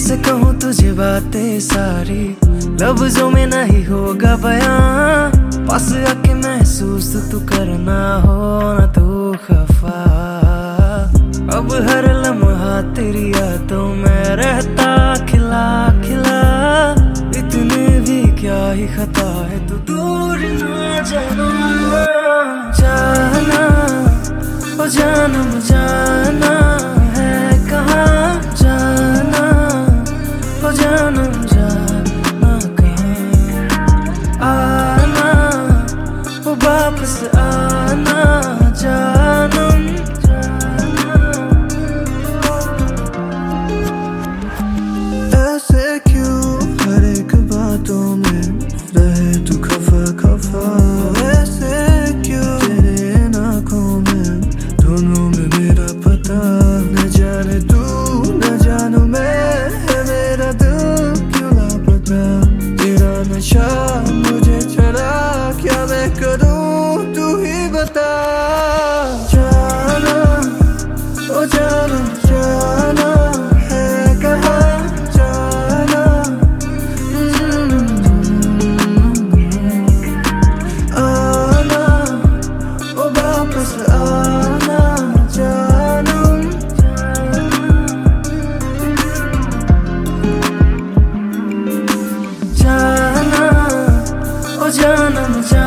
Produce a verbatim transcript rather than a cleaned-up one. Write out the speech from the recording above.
कैसे कहूँ तुझे बातें सारी, लफ्जों में नहीं होगा बयां। पास आके महसूस तू करना हो ना तू खफा। अब हर लम्हा तेरी यादों में रहता खिला खिला। इतने भी क्या ही खता है, तू दूर ना जाना। जाना ओ जानम जाना है कहाँ, जाना ओ जानम जाना कहाँ। आना ओ वापस आना जानम जाना। ऐसे क्यों हर एक बातों में रहे तू खफा खफा। ऐसे क्यों तेरे इन आँखों में दोनों में मेरा पता। न जाने तू न जानू मैं, है मेरा दिल क्यों लापता। तेरा नशा मुझे चढ़ा, क्या मैं करूँ तू ही बता। जाना ओ जाना जाना है कहाँ, जाना आना ओ वापस आना जानम जाना ओ जानम जाना।